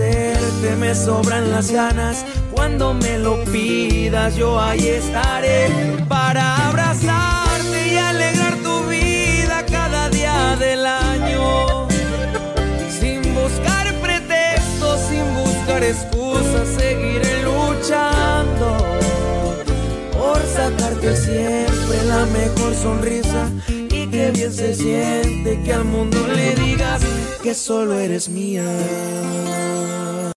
conocerte me sobran las ganas. Cuando me lo pidas yo ahí estaré para abrazarte y alegrar tu vida cada día del año. Sin buscar pretextos, sin buscar excusas, seguiré luchando por sacarte siempre la mejor sonrisa. Y qué bien se siente que al mundo le digas que solo eres mía.